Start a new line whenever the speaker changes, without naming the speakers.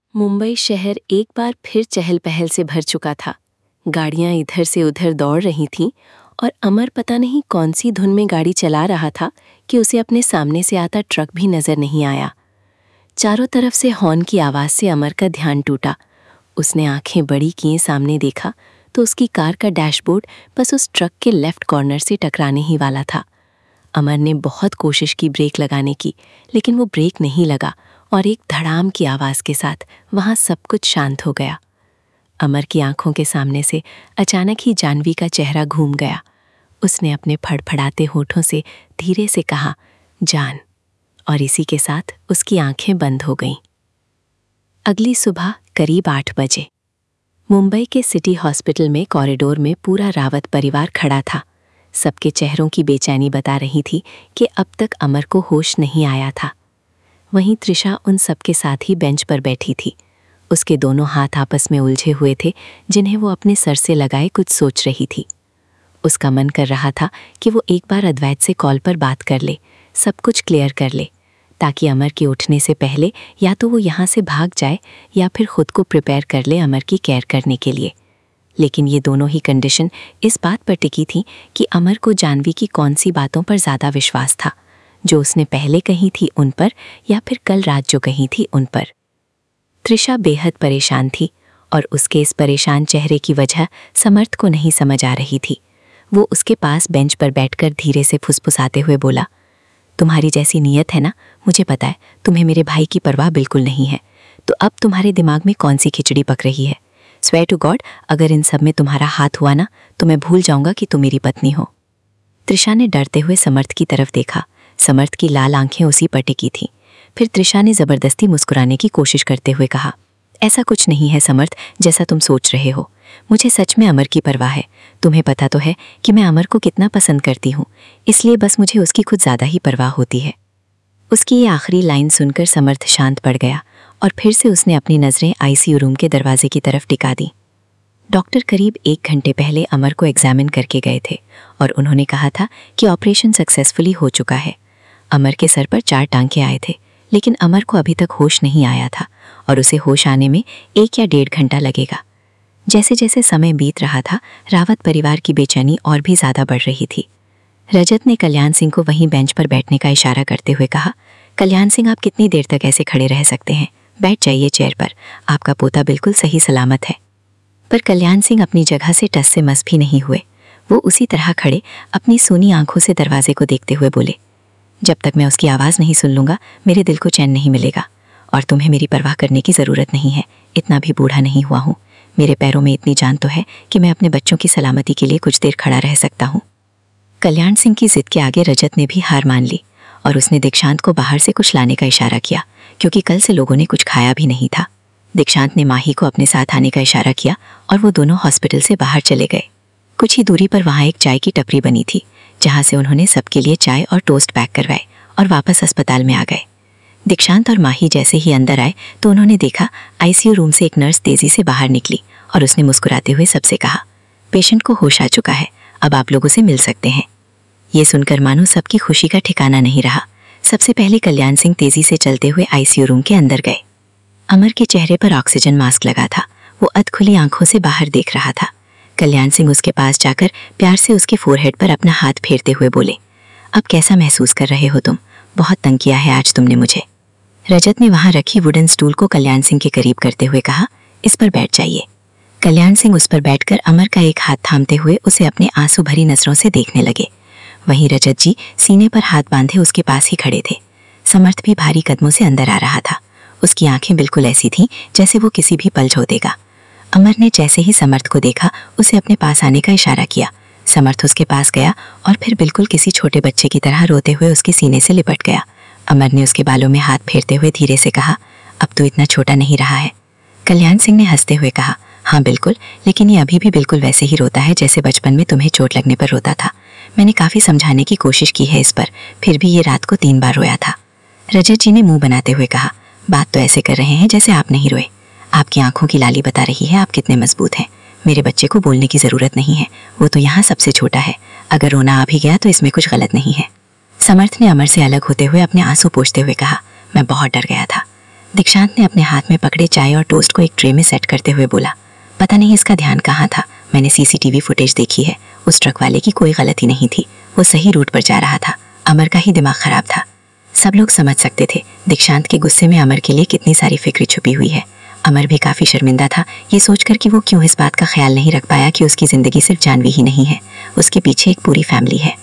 मुंबई शहर एक बार फिर चहल पहल से भर चुका था। गाड़ियां इधर से उधर दौड़ रही थीं और अमर पता नहीं कौन सी धुन में गाड़ी चला रहा था कि उसे अपने सामने से आता ट्रक भी नजर नहीं आया। चारों तरफ से हॉर्न की आवाज से अमर का ध्यान टूटा। उसने आंखें बड़ी किए सामने देखा तो उसकी कार का डैशबोर्ड बस उस ट्रक के लेफ्ट कॉर्नर से टकराने ही वाला था। अमर ने बहुत कोशिश की ब्रेक लगाने की, लेकिन वो ब्रेक नहीं लगा और एक धड़ाम की आवाज के साथ वहां सब कुछ शांत हो गया। अमर की आंखों के सामने से अचानक ही जानवी का चेहरा घूम गया। उसने अपने फड़फड़ाते होठों से धीरे से कहा, जान, और इसी के साथ उसकी आंखें बंद हो गईं। अगली सुबह करीब 8 बजे मुंबई के सिटी हॉस्पिटल में कॉरिडोर में पूरा रावत परिवार खड़ा था। सबके चेहरों की बेचैनी बता रही थी कि अब तक अमर को होश नहीं आया था। वहीं त्रिशा उन सबके साथ ही बेंच पर बैठी थी। उसके दोनों हाथ आपस में उलझे हुए थे, जिन्हें वो अपने सर से लगाए कुछ सोच रही थी। उसका मन कर रहा था कि वो एक बार अद्वैत से कॉल पर बात कर ले, सब कुछ क्लियर कर ले, ताकि अमर के उठने से पहले या तो वो यहाँ से भाग जाए या फिर खुद को प्रिपेयर कर ले अमर की केयर करने के लिए। लेकिन ये दोनों ही कंडीशन इस बात पर टिकी थी कि अमर को जानवी की कौन सी बातों पर ज़्यादा विश्वास था, जो उसने पहले कही थी उन पर या फिर कल रात जो कही थी उन पर। त्रिशा बेहद परेशान थी और उसके इस परेशान चेहरे की वजह समर्थ को नहीं समझ आ रही थी। वो उसके पास बेंच पर बैठकर धीरे से फुसफुसाते हुए बोला, तुम्हारी जैसी नीयत है ना, मुझे पता है तुम्हें मेरे भाई की परवाह बिल्कुल नहीं है। तो अब तुम्हारे दिमाग में कौन सी खिचड़ी पक रही है? स्वेयर टू गॉड, अगर इन सब में तुम्हारा हाथ हुआ ना तो मैं भूल जाऊंगा कि तुम मेरी पत्नी हो। त्रिशा ने डरते हुए समर्थ की तरफ देखा। समर्थ की लाल आंखें उसी पर टिकी थीं। फिर त्रिशा ने जबरदस्ती मुस्कुराने की कोशिश करते हुए कहा, ऐसा कुछ नहीं है समर्थ, जैसा तुम सोच रहे हो। मुझे सच में अमर की परवाह है। तुम्हें पता तो है कि मैं अमर को कितना पसंद करती हूँ, इसलिए बस मुझे उसकी कुछ ज़्यादा ही परवाह होती है। उसकी ये आखिरी लाइन सुनकर समर्थ शांत पड़ गया और फिर से उसने अपनी नज़रें आईसीयू रूम के दरवाजे की तरफ टिका दी। डॉक्टर करीब 1 घंटे पहले अमर को एग्जामिन करके गए थे और उन्होंने कहा था कि ऑपरेशन सक्सेसफुली हो चुका है। अमर के सर पर 4 टांके आए थे, लेकिन अमर को अभी तक होश नहीं आया था और उसे होश आने में 1 या 1.5 घंटा लगेगा। जैसे जैसे समय बीत रहा था, रावत परिवार की बेचैनी और भी ज़्यादा बढ़ रही थी। रजत ने कल्याण सिंह को वहीं बेंच पर बैठने का इशारा करते हुए कहा, कल्याण सिंह, आप कितनी देर तक ऐसे खड़े रह सकते हैं? बैठ जाइए चेयर पर, आपका पोता बिल्कुल सही सलामत है। पर कल्याण सिंह अपनी जगह से टस से मस भी नहीं हुए। वो उसी तरह खड़े अपनी सूनी आंखों से दरवाजे को देखते हुए बोले, जब तक मैं उसकी आवाज़ नहीं सुन लूँगा मेरे दिल को चैन नहीं मिलेगा। और तुम्हें मेरी परवाह करने की ज़रूरत नहीं है, इतना भी बूढ़ा नहीं हुआ हूँ। मेरे पैरों में इतनी जान तो है कि मैं अपने बच्चों की सलामती के लिए कुछ देर खड़ा रह सकता हूँ। कल्याण सिंह की जिद के आगे रजत ने भी हार मान ली और उसने दीक्षांत को बाहर से कुछ लाने का इशारा किया, क्योंकि कल से लोगों ने कुछ खाया भी नहीं था। दीक्षांत ने माही को अपने साथ आने का इशारा किया और वो दोनों हॉस्पिटल से बाहर चले गए। कुछ ही दूरी पर वहाँ एक चाय की टपरी बनी थी, जहाँ से उन्होंने सबके लिए चाय और टोस्ट पैक करवाए और वापस अस्पताल में आ गए। दीक्षांत और माही जैसे ही अंदर आए तो उन्होंने देखा आईसीयू रूम से एक नर्स तेजी से बाहर निकली और उसने मुस्कुराते हुए सबसे कहा, पेशेंट को होश आ चुका है, अब आप लोगों से मिल सकते हैं। ये सुनकर मानो सबकी खुशी का ठिकाना नहीं रहा। सबसे पहले कल्याण सिंह तेजी से चलते हुए आईसीयू रूम के अंदर गए। अमर के चेहरे पर ऑक्सीजन मास्क लगा था। वो अधखुली आंखों से बाहर देख रहा था। कल्याण सिंह उसके पास जाकर प्यार से उसके फोरहेड पर अपना हाथ फेरते हुए बोले, अब कैसा महसूस कर रहे हो तुम? बहुत तंग किया है आज तुमने मुझे। रजत ने वहां रखी वुडन स्टूल को कल्याण सिंह के करीब करते हुए कहा, इस पर बैठ जाइए। कल्याण सिंह उस पर बैठकर अमर का एक हाथ थामते हुए उसे अपने आंसू भरी नजरों से देखने लगे। वहीं रजत जी सीने पर हाथ बांधे उसके पास ही खड़े थे। समर्थ भी भारी कदमों से अंदर आ रहा था। उसकी आंखें बिल्कुल ऐसी थीं जैसे वो किसी भी पल झो देगा। अमर ने जैसे ही समर्थ को देखा उसे अपने पास आने का इशारा किया। समर्थ उसके पास गया और फिर बिल्कुल किसी छोटे बच्चे की तरह रोते हुए उसके सीने से लिपट गया। अमर ने उसके बालों में हाथ फेरते हुए धीरे से कहा, अब तो इतना छोटा नहीं रहा है। कल्याण सिंह ने हंसते हुए कहा, हाँ बिल्कुल, लेकिन ये अभी भी बिल्कुल वैसे ही रोता है जैसे बचपन में तुम्हें चोट लगने पर रोता था। मैंने काफ़ी समझाने की कोशिश की है इस पर, फिर भी ये रात को 3 बार रोया था। रजत जी ने मुंह बनाते हुए कहा, बात तो ऐसे कर रहे हैं जैसे आप नहीं रोए। आपकी आंखों की लाली बता रही है आप कितने मजबूत हैं। मेरे बच्चे को बोलने की ज़रूरत नहीं है, वो तो यहाँ सबसे छोटा है। अगर रोना आ भी गया तो इसमें कुछ गलत नहीं है। समर्थ ने अमर से अलग होते हुए अपने आंसू पोंछते हुए कहा, मैं बहुत डर गया था।
दीक्षांत ने अपने हाथ में पकड़े चाय और टोस्ट को एक ट्रे में सेट करते हुए बोला, पता नहीं इसका ध्यान कहाँ था। मैंने सीसीटीवी फुटेज देखी है, उस ट्रक वाले की कोई गलती नहीं थी, वो सही रूट पर जा रहा था। अमर का ही दिमाग खराब था। सब लोग समझ सकते थे दीक्षांत के गुस्से में अमर के लिए कितनी सारी फिक्र छुपी हुई है। अमर भी काफ़ी शर्मिंदा था ये सोचकर कि वो क्यों इस बात का ख्याल नहीं रख पाया कि उसकी ज़िंदगी सिर्फ जानवी ही नहीं है, उसके पीछे एक पूरी फैमिली है।